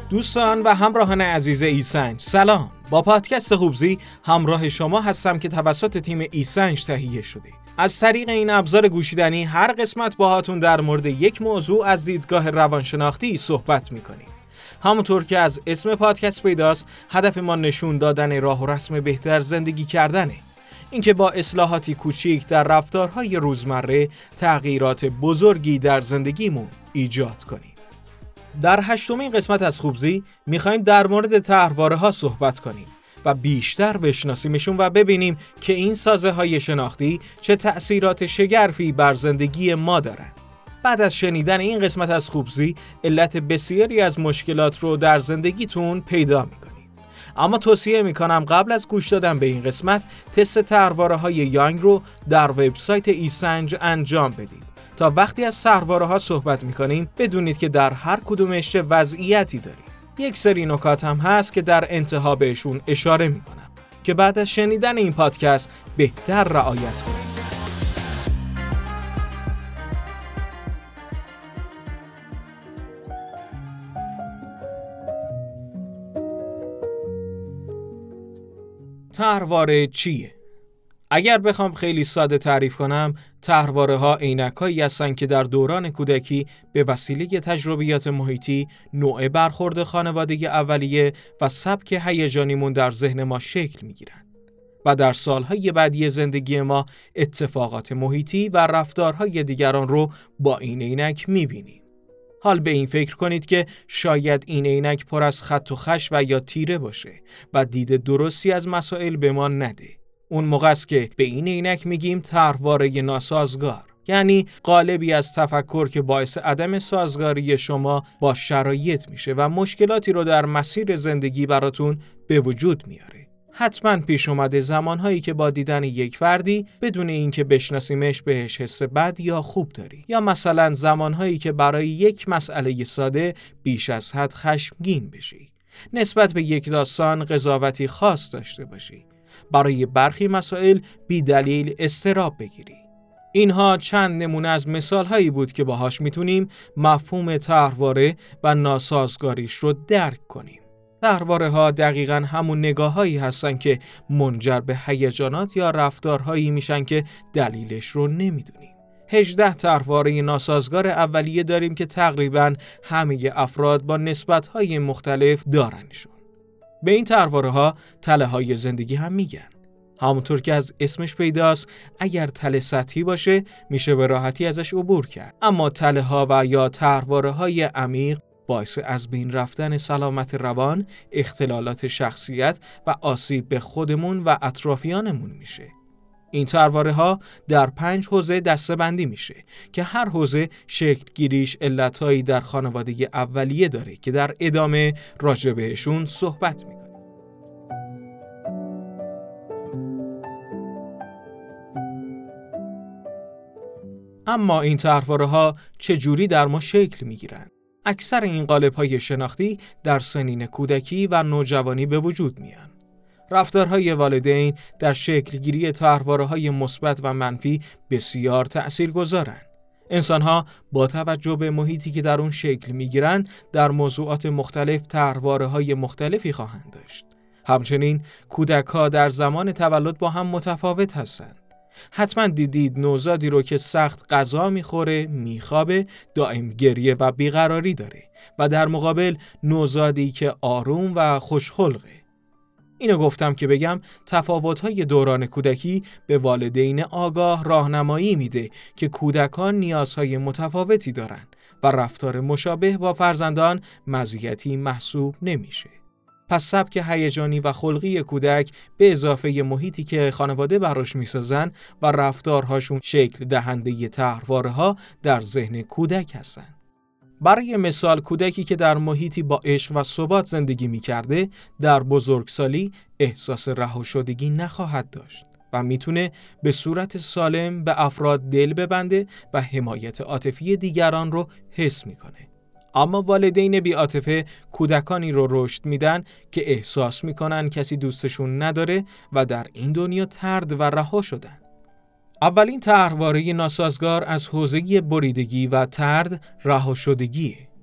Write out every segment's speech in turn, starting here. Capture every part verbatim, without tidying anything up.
دوستان و همراهان عزیز ایسنج سلام. با پادکست خوبزی همراه شما هستم که توسط تیم ایسنج تهیه شده. از طریق این ابزار گوشیدنی هر قسمت باهاتون در مورد یک موضوع از دیدگاه روانشناختی صحبت میکنیم. همونطور که از اسم پادکست پیداست، هدف ما نشون دادن راه و رسم بهتر زندگی کردنه. اینکه با اصلاحاتی کوچیک در رفتارهای روزمره تغییرات بزرگی در زندگیمون ایجاد کنیم. در هشتمین قسمت از خوبزی میخوایم در مورد طرحواره‌ها صحبت کنیم و بیشتر بشناسیمشون و ببینیم که این سازه‌های شناختی چه تأثیرات شگرفی بر زندگی ما دارن. بعد از شنیدن این قسمت از خوبزی، علت بسیاری از مشکلات رو در زندگیتون پیدا میکنید. اما توصیه میکنم قبل از گوش دادن به این قسمت تست طرحواره‌های یانگ رو در وبسایت ایسنج انجام بدید تا وقتی از طرحواره‌ها صحبت میکنیم بدونید که در هر کدومش چه وضعیتی داریم. یک سری نکات هم هست که در انتها بهشون اشاره میکنم که بعد از شنیدن این پادکست بهتر رعایت کنید. طرحواره چیه؟ اگر بخوام خیلی ساده تعریف کنم، طرحواره‌ها عینک‌هایی هستن که در دوران کودکی به وسیله تجربیات محیطی، نوع برخورد خانواده اولیه و سبک هیجانیمون در ذهن ما شکل می‌گیرن و در سالهای بعدی زندگی ما اتفاقات محیطی و رفتارهای دیگران رو با این عینک می‌بینیم. حال به این فکر کنید که شاید این عینک پر از خط و خش و یا تیره باشه و دید درستی از مسائل به ما نده. اون موقع است که به این عینک میگیم طرحواره ناسازگار، یعنی قالبی از تفکر که باعث عدم سازگاری شما با شرایط میشه و مشکلاتی رو در مسیر زندگی براتون به وجود میاره. حتما پیش اومده زمانهایی که با دیدن یک فردی بدون اینکه بشناسیمش بهش حس بد یا خوب داری، یا مثلا زمانهایی که برای یک مسئله ساده بیش از حد خشمگین بشی، نسبت به یک داستان قضاوتی خاص داشته باشی، برای برخی مسائل بی دلیل اضطراب بگیری. اینها چند نمونه از مثالهایی بود که باهاش میتونیم مفهوم طرحواره و ناسازگاریش رو درک کنیم. طرحواره‌ها دقیقاً همون نگاه‌هایی هستن که منجر به هیجانات یا رفتارهایی میشن که دلیلش رو نمیدونیم. هجده طرحواره ناسازگار اولیه داریم که تقریباً همه افراد با نسبت‌های مختلف دارنشون. به این طرحواره‌ها تله‌های زندگی هم میگن. همونطور که از اسمش پیداست، اگر تله سطحی باشه میشه به راحتی ازش عبور کرد، اما تله‌ها و یا طرحواره‌های عمیق باعث از بین رفتن سلامت روان، اختلالات شخصیت و آسیب به خودمون و اطرافیانمون میشه. این طرحواره‌ها در پنج حوزه دسته‌بندی میشه که هر حوزه شکل گیریش علتهایی در خانواده اولیه داره که در ادامه راجع بهشون صحبت میکنه. اما این طرحواره‌ها چجوری در ما شکل میگیرن؟ اکثر این قالب‌های شناختی در سنین کودکی و نوجوانی به وجود میان. رفتارهای والدین در شکلگیری طرحواره‌های مثبت و منفی بسیار تأثیرگذارند. انسان‌ها با توجه به محیطی که در اون شکل می‌گیرند در موضوعات مختلف طرحواره‌های مختلفی خواهند داشت. همچنین کودک‌ها در زمان تولد با هم متفاوت هستند. حتما دیدید نوزادی رو که سخت غذا میخوره، میخوابه، دائم گریه و بیقراری داره و در مقابل نوزادی که آروم و خوشخلقه. اینو گفتم که بگم تفاوت‌های دوران کودکی به والدین آگاه راهنمایی میده که کودکان نیازهای متفاوتی دارن و رفتار مشابه با فرزندان مزیتی محسوب نمیشه. پس سبک هیجانی و خلقی کودک به اضافه محیطی که خانواده براش میسازن و رفتارهاشون شکل دهنده طرحواره‌ها در ذهن کودک هستن. برای مثال کودکی که در محیطی با عشق و ثبات زندگی میکرده در بزرگسالی احساس رهاشدگی نخواهد داشت و میتونه به صورت سالم به افراد دل ببنده و حمایت عاطفی دیگران رو حس میکنه. اما والدین بی‌عاطفه کودکانی رو رشد میدن که احساس میکنن کسی دوستشون نداره و در این دنیا طرد و رها شدن. اولین طرحواره ناسازگار از حوزه بریدگی و طرد رها شدگیه.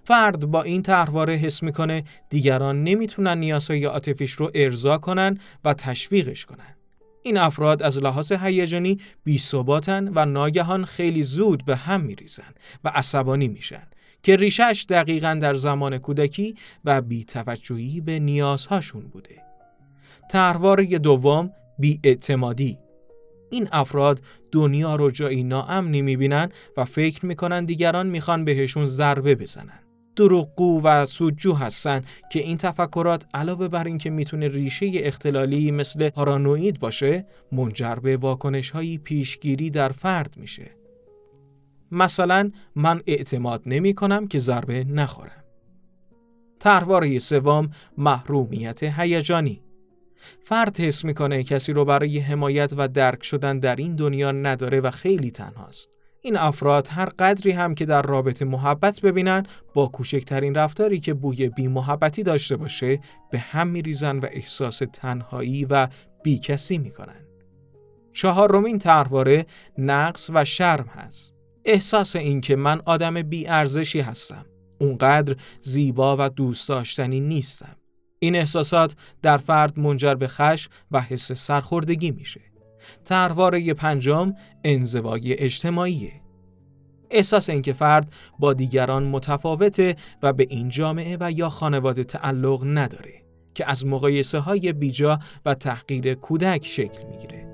فرد با این طرحواره حس میکنه دیگران نمیتونن نیازهای عاطفیش رو ارضا کنن و تشویقش کنن. این افراد از لحاظ هیجانی بی‌ثباتن و ناگهان خیلی زود به هم میریزن و عصبانی میشن که ریشه‌اش دقیقاً در زمان کودکی و بی‌توجهی به نیازهاشون بوده. طرحواره دوم، بی‌اعتمادی. این افراد دنیا رو جایی ناامنی میبینن و فکر میکنن دیگران میخوان بهشون ضربه بزنن. دروغگو و سودجو هستن که این تفکرات علاوه بر این که میتونه ریشه اختلالی مثل پارانوید باشه، منجر به واکنش‌های پیشگیری در فرد میشه. مثلا من اعتماد نمی کنم که ضربه نخورم. طرحواره سوم، محرومیت هیجانی. فرد حس میکنه کسی رو برای حمایت و درک شدن در این دنیا نداره و خیلی تنهاست. این افراد هر قدری هم که در رابطه محبت ببینن، با کوچکترین رفتاری که بوی بی محبتی داشته باشه به هم میریزن و احساس تنهایی و بیکسی میکنن. چهارمین طرحواره، نقص و شرم هست. احساس این که من آدم بی ارزشی هستم، اونقدر زیبا و دوست داشتنی نیستم. این احساسات در فرد منجر به خشم و حس سرخوردگی میشه. طرحواره پنجم، انزوای اجتماعیه. احساس این که فرد با دیگران متفاوته و به این جامعه و یا خانواده تعلق نداره که از مقایسه های بیجا و تحقیر کودک شکل میگیره.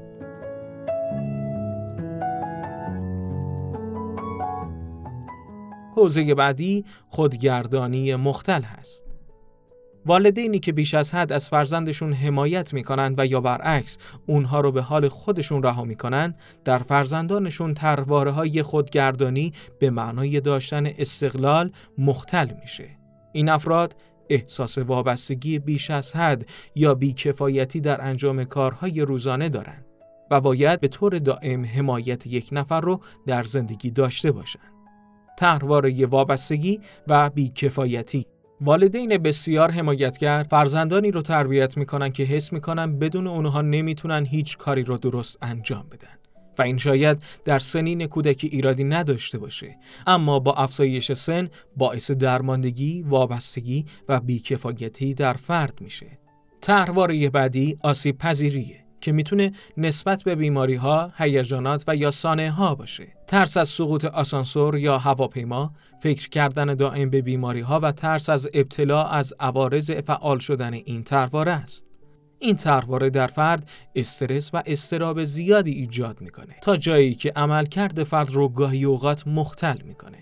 حوزه بعدی خودگردانی مختل هست. والدینی که بیش از حد از فرزندشون حمایت میکنن و یا برعکس اونها رو به حال خودشون رها میکنن، در فرزندانشون طرحواره‌های خودگردانی به معنای داشتن استقلال مختل میشه. این افراد احساس وابستگی بیش از حد یا بیکفایتی در انجام کارهای روزانه دارن و باید به طور دائم حمایت یک نفر رو در زندگی داشته باشن. طرحواره وابستگی و بیکفایتی. والدین بسیار حمایتگر فرزندانی رو تربیت میکنن که حس میکنن بدون اونها نمیتونن هیچ کاری رو درست انجام بدن و این شاید در سنین کودکی ایرادی نداشته باشه، اما با افزایش سن باعث درماندگی، وابستگی و بیکفایتی در فرد میشه. طرحواره بعدی آسیب پذیریه که میتونه نسبت به بیماری‌ها، هیجانات و یا سانحه‌ها باشه. ترس از سقوط آسانسور یا هواپیما، فکر کردن دائم به بیماری‌ها و ترس از ابتلا از عوارض فعال شدن این طرحواره است. این طرحواره در فرد استرس و اضطراب زیادی ایجاد میکنه تا جایی که عملکرد فرد رو گاهی اوقات مختل میکنه.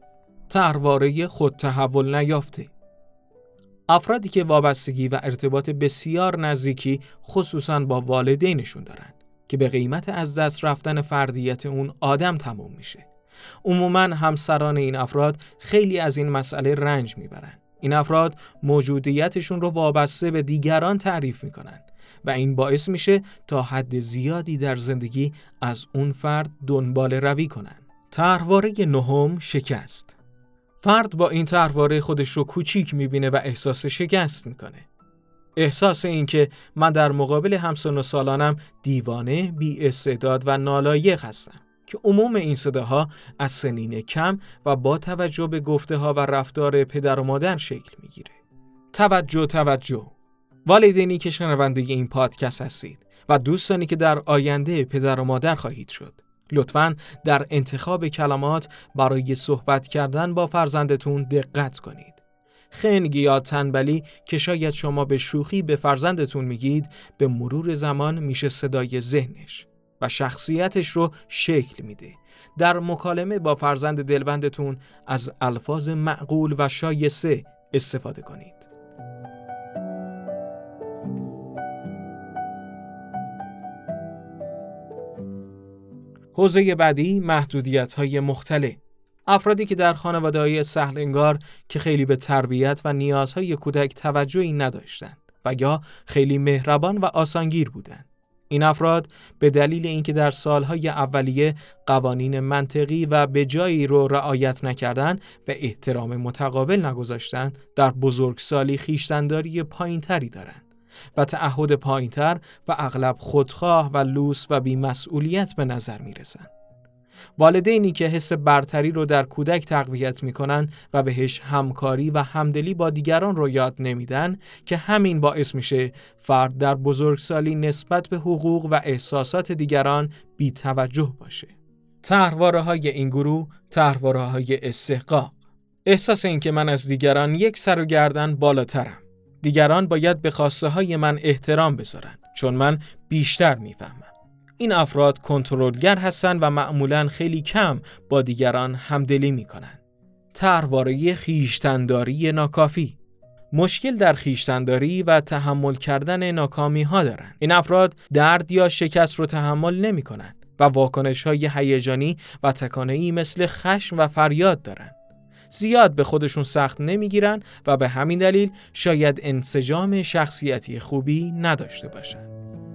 طرحواره خود تحول نیافته. افرادی که وابستگی و ارتباط بسیار نزدیکی خصوصاً با والدینشون دارن که به قیمت از دست رفتن فردیت اون آدم تموم میشه. عموماً همسران این افراد خیلی از این مسئله رنج میبرن. این افراد موجودیتشون رو وابسته به دیگران تعریف میکنن و این باعث میشه تا حد زیادی در زندگی از اون فرد دنبال روی کنن. طرحواره نهم، شکست. فرد با این طرحواره خودش رو کوچیک میبینه و احساس شکست میکنه. احساس این که من در مقابل همسن و سالانم دیوانه، بی استعداد و نالایق هستم که عموم این صداها از سنین کم و با توجه به گفته ها و رفتار پدر و مادر شکل میگیره. توجه توجه والدینی که شنونده این پادکست هستید و دوستانی که در آینده پدر و مادر خواهید شد، لطفاً در انتخاب کلمات برای صحبت کردن با فرزندتون دقت کنید. خنگ یا تنبلی که شاید شما به شوخی به فرزندتون میگید، به مرور زمان میشه صدای ذهنش و شخصیتش رو شکل میده. در مکالمه با فرزند دلبندتون از الفاظ معقول و شایسته استفاده کنید. حوزه بعدی، محدودیت‌های مختلف. افرادی که در خانواده‌های سهل انگار که خیلی به تربیت و نیازهای کودک توجهی نداشتند و یا خیلی مهربان و آسانگیر بودند. این افراد به دلیل اینکه در سالهای اولیه قوانین منطقی و به جایی رو رعایت نکردند و احترام متقابل نگذاشتند، در بزرگسالی خویشتن‌داری پایین‌تری دارند و تعهد پایین‌تر و اغلب خودخواه و لوس و بی‌مسئولیت به نظر می‌رسند. والدینی که حس برتری رو در کودک تقویت میکنن و بهش همکاری و همدلی با دیگران رو یاد نمیدن که همین باعث میشه فرد در بزرگسالی نسبت به حقوق و احساسات دیگران بی توجه باشه. طرحواره‌های این گروه طرحواره‌های استحقاق. احساس این که من از دیگران یک سر و گردن بالاترم. دیگران باید به خواسته های من احترام بذارن چون من بیشتر میفهمم. این افراد کنترلگر هستن و معمولاً خیلی کم با دیگران همدلی میکنن. طرحواره خویشتن‌داری ناکافی. مشکل در خویشتن‌داری و تحمل کردن ناکامی ها دارن. این افراد درد یا شکست رو تحمل نمیکنن و واکنش‌های هیجانی و تکانه‌ای مثل خشم و فریاد دارن. زیاد به خودشون سخت نمیگیرن و به همین دلیل شاید انسجام شخصیتی خوبی نداشته باشن.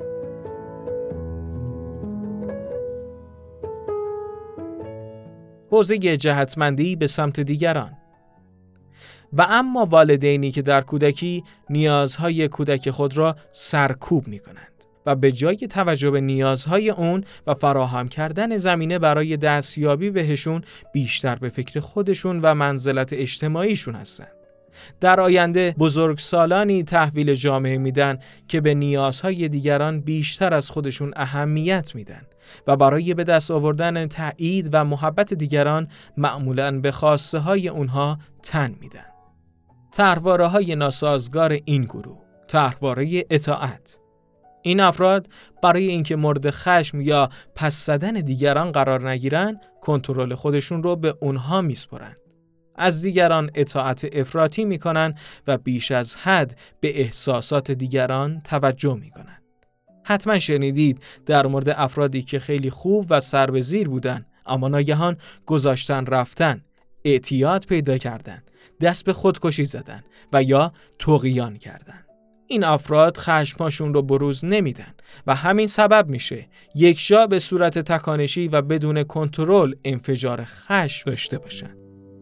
حوزه جهتمندی به سمت دیگران. و اما والدینی که در کودکی نیازهای کودک خود را سرکوب می‌کنند و به جای توجه به نیازهای اون و فراهم کردن زمینه برای دستیابی بهشون بیشتر به فکر خودشون و منزلت اجتماعیشون هستن. در آینده بزرگسالانی تحویل جامعه میدن که به نیازهای دیگران بیشتر از خودشون اهمیت میدن و برای به دست آوردن تایید و محبت دیگران معمولاً به خواسته های اونها تن میدن. طرحواره‌های ناسازگار این گروه، طرحواره اطاعت. این افراد برای اینکه مورد خشم یا پس زدن دیگران قرار نگیرن، کنترل خودشون رو به اونها میسپرن. از دیگران اطاعت افراطی میکنن و بیش از حد به احساسات دیگران توجه میکنن. حتما شنیدید در مورد افرادی که خیلی خوب و سر به زیر بودن اما ناگهان گذاشتن رفتن، اعتیاد پیدا کردن، دست به خودکشی زدن و یا طغیان کردن. این افراد خشمشون رو بروز نمیدن و همین سبب میشه یک جا به صورت تکانشی و بدون کنترل انفجار خشم داشته باشن.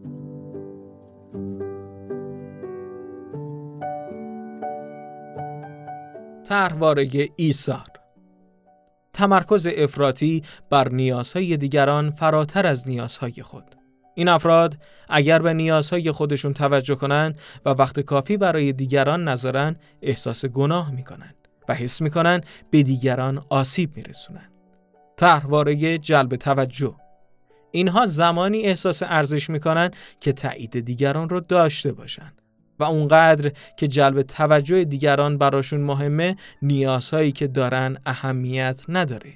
طرحواره ایثار. تمرکز افراطی بر نیازهای دیگران فراتر از نیازهای خود. این افراد اگر به نیازهای خودشون توجه کنن و وقت کافی برای دیگران نذارن، احساس گناه میکنن و حس میکنن به دیگران آسیب میرسونن. طرحواره جلب توجه. اینها زمانی احساس ارزش میکنن که تایید دیگران رو داشته باشن و اونقدر که جلب توجه دیگران براشون مهمه، نیازهایی که دارن اهمیت نداره.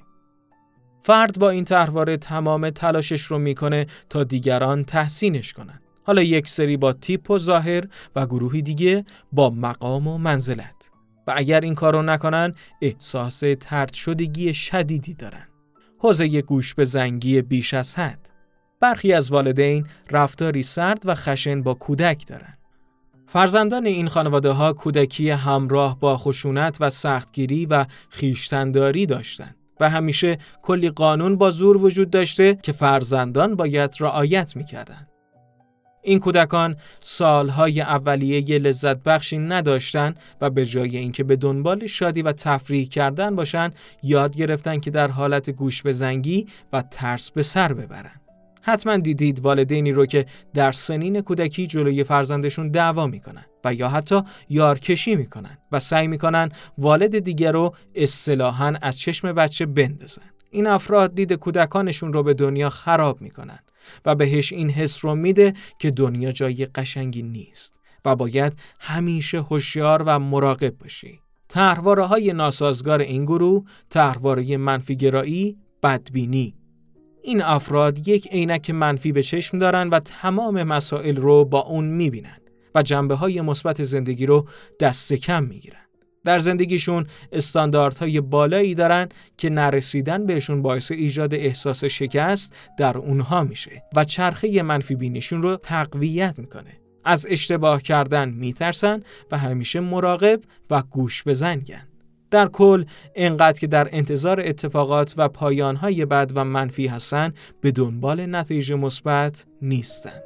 فرد با این طرحواره تمام تلاشش رو میکنه تا دیگران تحسینش کنن. حالا یک سری با تیپ و ظاهر و گروهی دیگه با مقام و منزلت. و اگر این کارو نکنن، احساس طرد شدگی شدیدی دارن. حوزه گوش به زنگی بیش از حد. برخی از والدین رفتاری سرد و خشن با کودک دارن. فرزندان این خانواده ها کودکی همراه با خشونت و سختگیری و خویشتن‌داری داشتن و همیشه کلی قانون با زور وجود داشته که فرزندان باید رعایت میکردن. این کودکان سالهای اولیه لذت بخشی نداشتن و به جای اینکه به دنبال شادی و تفریح کردن باشن، یاد گرفتن که در حالت گوش به زنگی و ترس به سر ببرن. حتما دیدید والدینی رو که در سنین کودکی جلوی فرزندشون دعوا میکنن و یا حتی یارکشی میکنن و سعی میکنن والد دیگر رو اصطلاحاً از چشم بچه بندازن. این افراد دید کودکانشون رو به دنیا خراب میکنن و بهش این حس رو میده که دنیا جای قشنگی نیست و باید همیشه هوشیار و مراقب باشی. طرحواره‌های ناسازگار این گروه، طرحواره منفی‌گرایی، بدبینی. این افراد یک عینک منفی به چشم دارن و تمام مسائل رو با اون میبینن و جنبه‌های مثبت زندگی رو دست کم میگیرن. در زندگیشون استانداردهای بالایی دارن که نرسیدن بهشون باعث ایجاد احساس شکست در اونها میشه و چرخه منفی بینیشون رو تقویت میکنه. از اشتباه کردن میترسن و همیشه مراقب و گوش به زنگن. در کل اینقدر که در انتظار اتفاقات و پایانهای بد و منفی هستن، به دنبال نتایج مثبت نیستن.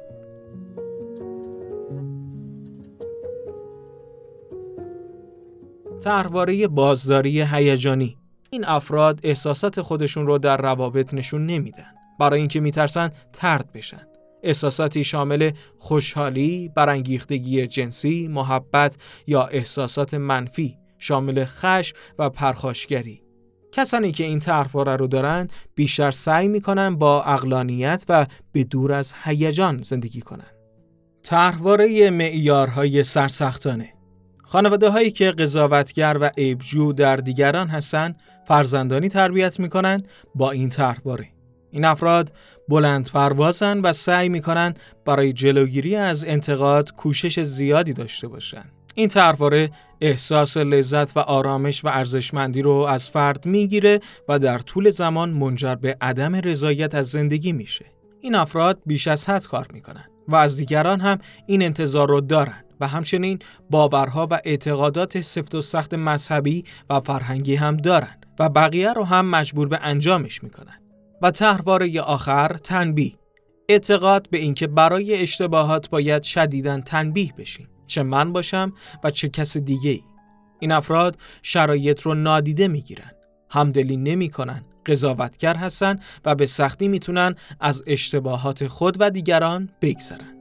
طرحواره بازداری هیجانی. این افراد احساسات خودشون رو در روابط نشون نمیدن برای اینکه میترسن طرد بشن. احساساتی شامل خوشحالی، برانگیختگی جنسی، محبت یا احساسات منفی شامل خشم و پرخاشگری. کسانی که این طرحواره رو دارن بیشتر سعی میکنن با عقلانیت و به دور از هیجان زندگی کنن. طرحواره معیارهای سرسختانه. خانواده هایی که قضاوتگر و عیبجو در دیگران هستن فرزندانی تربیت میکنن با این طرحواره. این افراد بلند پروازن و سعی میکنن برای جلوگیری از انتقاد کوشش زیادی داشته باشن. این طرحواره احساس لذت و آرامش و ارزشمندی رو از فرد میگیره و در طول زمان منجر به عدم رضایت از زندگی میشه. این افراد بیش از حد کار میکنن و از دیگران هم این انتظار رو دارن و همچنین باورها و اعتقادات سفت و سخت مذهبی و فرهنگی هم دارن و بقیه رو هم مجبور به انجامش میکنن. و طرحواره آخر، تنبیه. اعتقاد به اینکه برای اشتباهات باید شدیداً تنبیه بشین، چه من باشم و چه کس دیگه‌ای. این افراد شرایط رو نادیده میگیرن، همدلی نمی‌کنن، قضاوتگر هستن و به سختی میتونن از اشتباهات خود و دیگران بگذرن.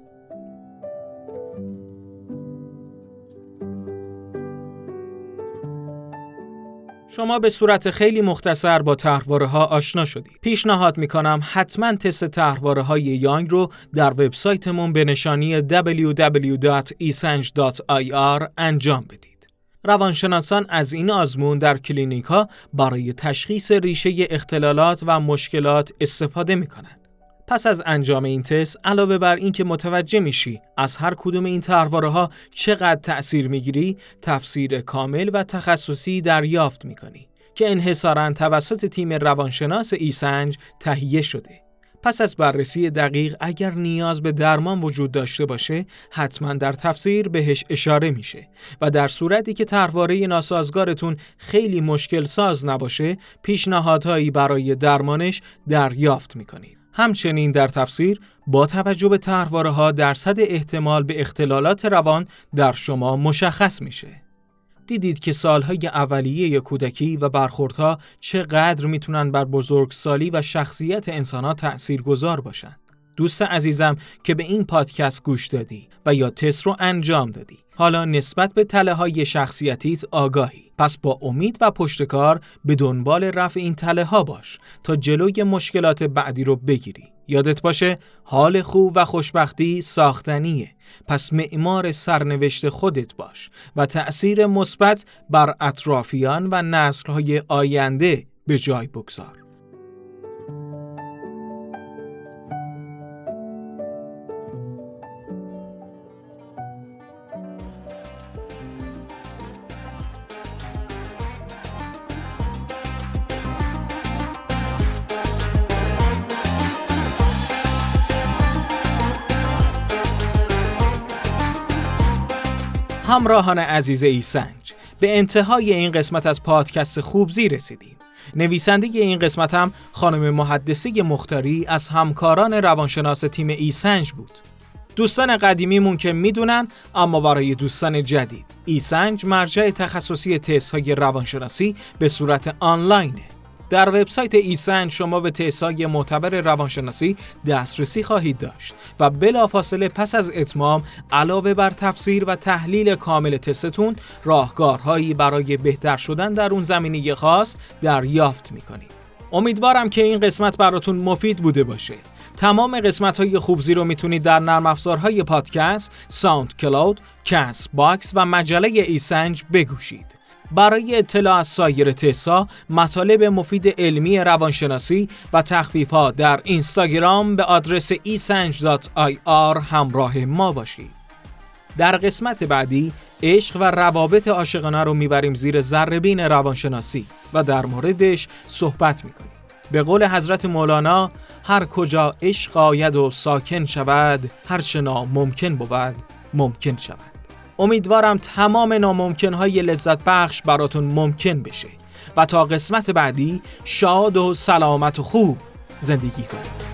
شما به صورت خیلی مختصر با طرحواره‌ها آشنا شدید. پیشنهاد میکنم حتما تست طرحواره‌های یانگ رو در وبسایتمون به نشانی دبلیو دبلیو دبلیو دات ایسنج دات آی آر انجام بدید. روانشناسان از این آزمون در کلینیک‌ها برای تشخیص ریشه اختلالات و مشکلات استفاده میکنن. پس از انجام این تست، علاوه بر این که متوجه میشی از هر کدوم این طرحواره‌ها چقدر تأثیر میگیری، تفسیر کامل و تخصصی دریافت میکنی که انحصاراً توسط تیم روانشناس ایسنج تهیه شده. پس از بررسی دقیق، اگر نیاز به درمان وجود داشته باشه، حتما در تفسیر بهش اشاره میشه و در صورتی که طرحواره ناسازگارتون خیلی مشکل ساز نباشه، پیشنهادهایی برای درمانش دریافت میکنید. همچنین در تفسیر با توجه به طرحواره‌ها درصد احتمال به اختلالات روان در شما مشخص میشه. دیدید که سالهای اولیه کودکی و برخوردها چقدر میتونن بر بزرگسالی و شخصیت انسان‌ها تأثیرگذار باشن. دوست عزیزم که به این پادکست گوش دادی و یا تست رو انجام دادی، حالا نسبت به تله‌های شخصیتیت آگاهی. پس با امید و پشتکار به دنبال رفع این تله‌ها باش تا جلوی مشکلات بعدی رو بگیری. یادت باشه حال خوب و خوشبختی ساختنیه. پس معمار سرنوشت خودت باش و تأثیر مثبت بر اطرافیان و نسل‌های آینده به جای بگذار. همراهان عزیز ایسنج، به انتهای این قسمت از پادکست خوبزی رسیدیم. نویسنده این قسمت هم خانم محدثه مختاری از همکاران روانشناس تیم ایسنج بود. دوستان قدیمیمون که میدونن، اما برای دوستان جدید، ایسنج مرجع تخصصی تست‌های روانشناسی به صورت آنلاینه. در وبسایت ایسنج شما به تست‌های معتبر روانشناسی دسترسی خواهید داشت و بلافاصله پس از اتمام، علاوه بر تفسیر و تحلیل کامل تستتون، راهکارهایی برای بهتر شدن در اون زمینه خاص دریافت می‌کنید. امیدوارم که این قسمت براتون مفید بوده باشه. تمام قسمت‌های خوبزی رو میتونید در نرم افزارهای پادکست، ساوند کلاود، کست باکس و مجله ایسنج بگوشید. برای اطلاع از سایر تست‌ها، مطالب مفید علمی روانشناسی و تخفیف‌ها در اینستاگرام به آدرس ایسنج دات آی آر همراه ما باشید. در قسمت بعدی عشق و روابط عاشقانه رو میبریم زیر ذره‌بین روانشناسی و در موردش صحبت میکنیم. به قول حضرت مولانا، هر کجا عشق آید و ساکن شود، هر چه ناممکن بود ممکن شود. امیدوارم تمام ناممکن‌های لذت بخش براتون ممکن بشه و تا قسمت بعدی شاد و سلامت و خوب زندگی کنید.